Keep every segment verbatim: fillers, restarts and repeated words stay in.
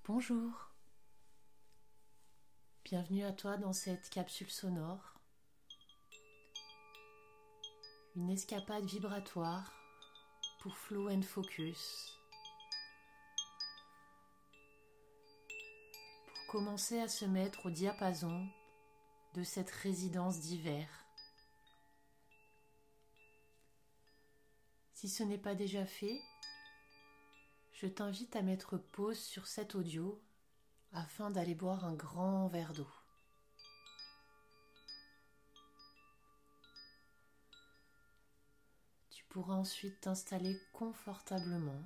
Bonjour, bienvenue à toi dans cette capsule sonore, une escapade vibratoire pour Flow and Focus, pour commencer à se mettre au diapason de cette résidence d'hiver. Si ce n'est pas déjà fait, je t'invite à mettre pause sur cet audio afin d'aller boire un grand verre d'eau. Tu pourras ensuite t'installer confortablement,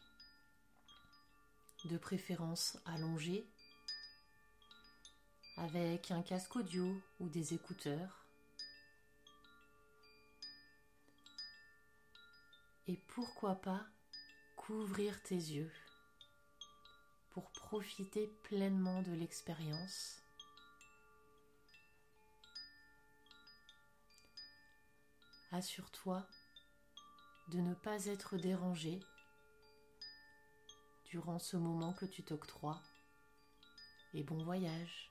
de préférence allongé, avec un casque audio ou des écouteurs. Et pourquoi pas couvrir tes yeux pour profiter pleinement de l'expérience. Assure-toi de ne pas être dérangé durant ce moment que tu t'octroies et bon voyage.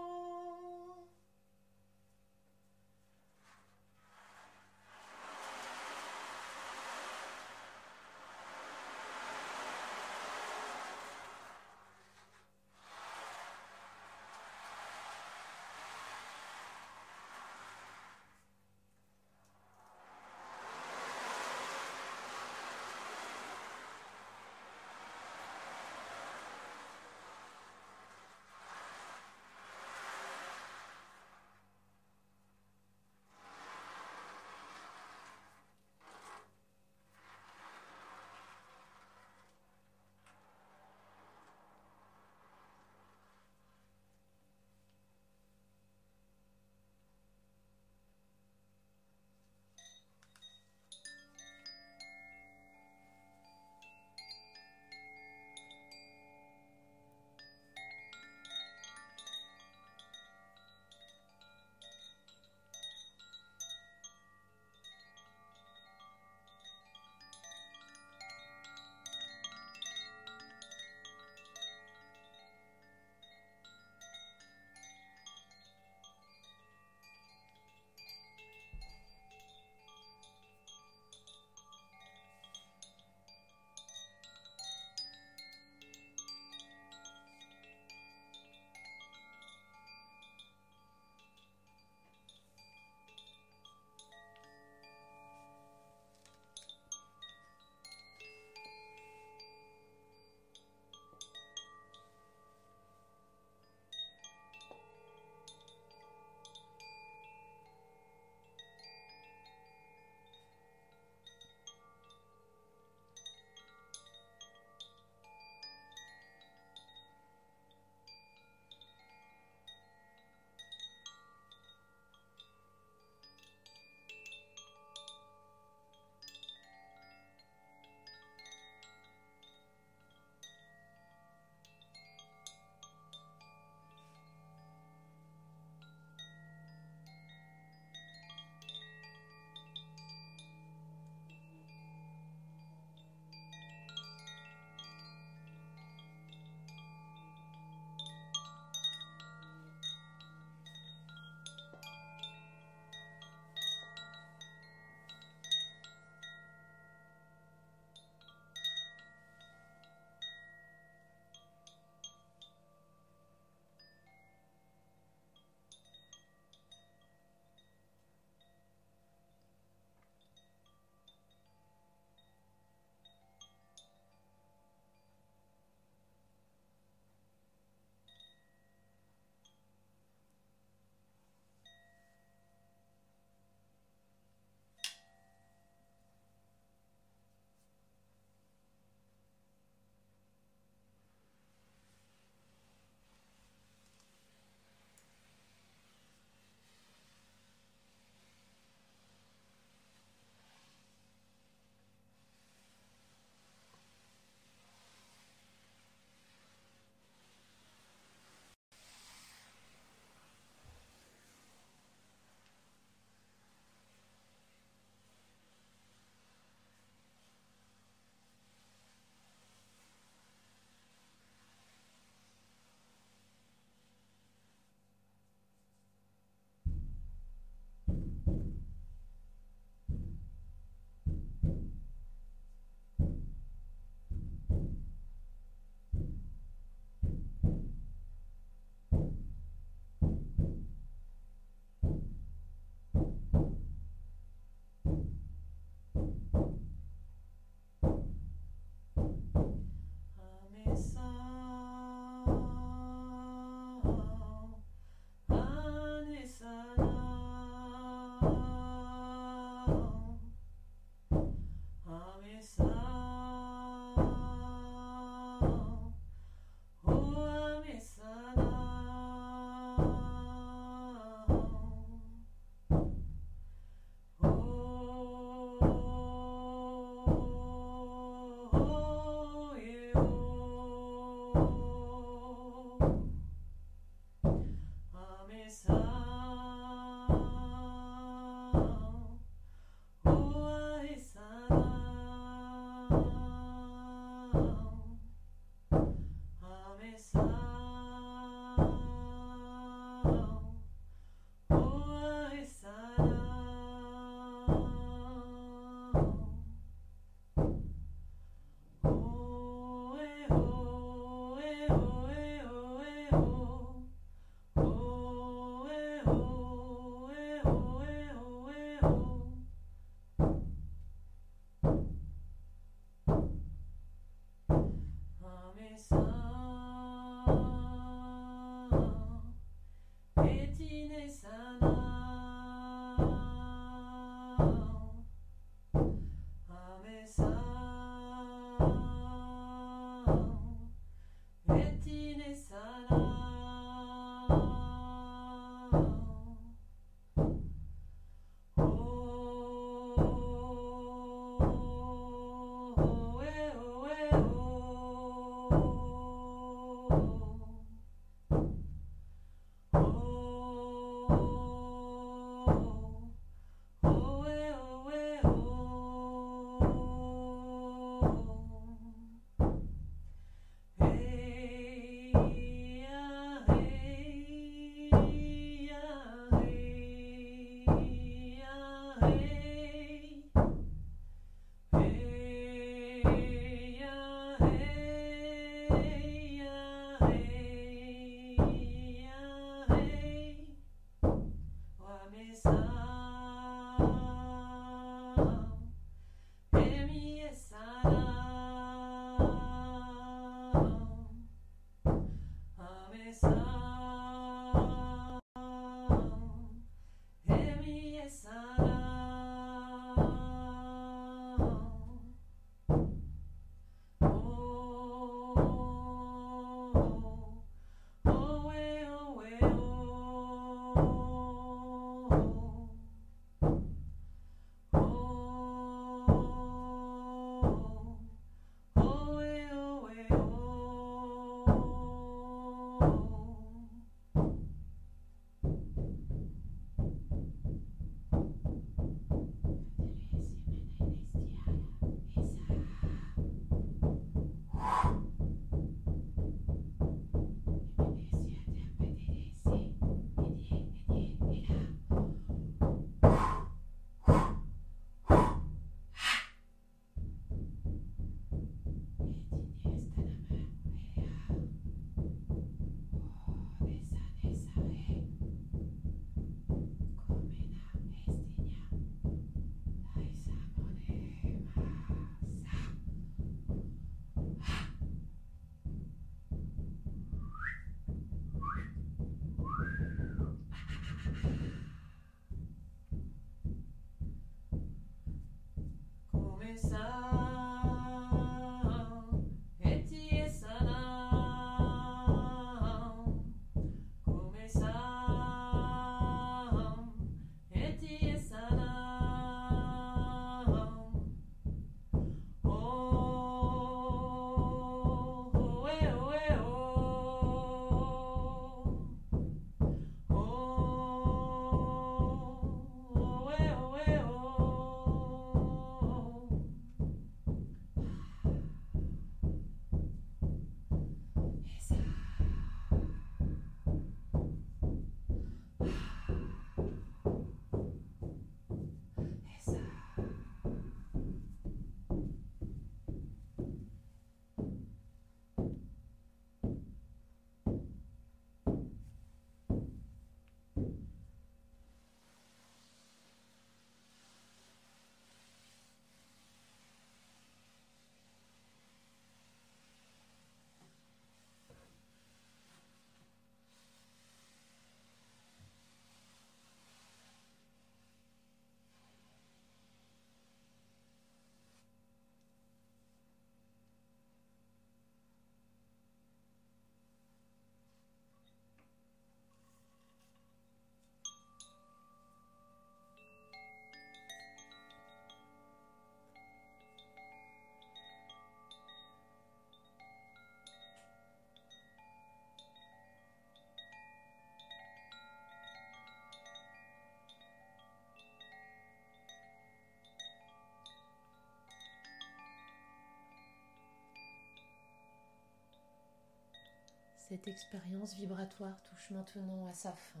Cette expérience vibratoire touche maintenant à sa fin.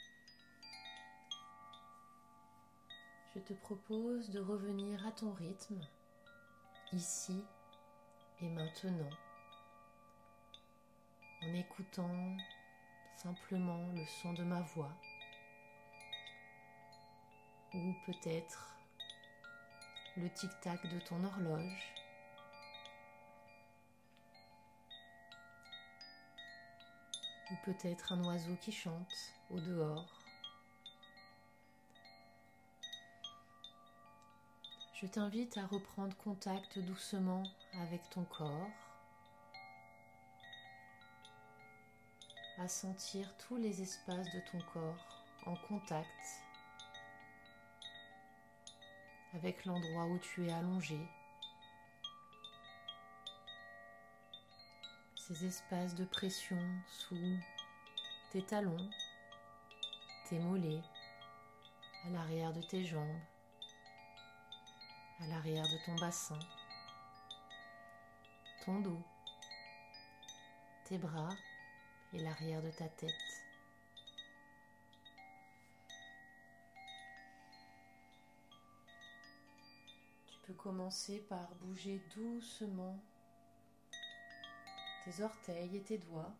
Je te propose de revenir à ton rythme, ici et maintenant, en écoutant simplement le son de ma voix, ou peut-être le tic-tac de ton horloge, ou peut-être un oiseau qui chante au dehors. Je t'invite à reprendre contact doucement avec ton corps, à sentir tous les espaces de ton corps en contact avec l'endroit où tu es allongé. Ces espaces de pression sous tes talons, tes mollets, à l'arrière de tes jambes, à l'arrière de ton bassin, ton dos, tes bras et l'arrière de ta tête. Tu peux commencer par bouger doucement tes orteils et tes doigts.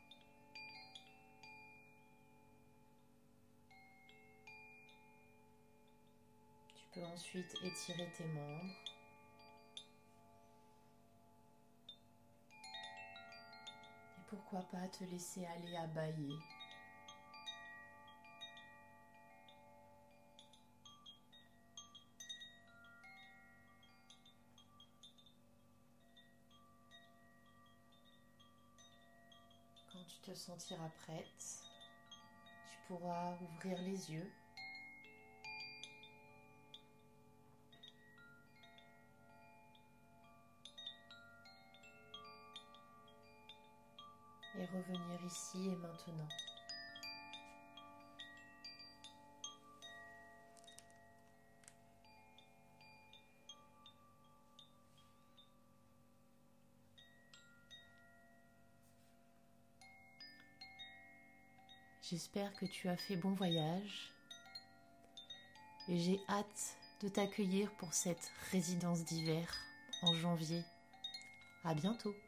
Tu peux ensuite étirer tes membres. Et pourquoi pas te laisser aller à bâiller. Quand tu te sentiras prête, tu pourras ouvrir les yeux. Et revenir ici et maintenant. J'espère que tu as fait bon voyage et j'ai hâte de t'accueillir pour cette résidence d'hiver en janvier. À bientôt!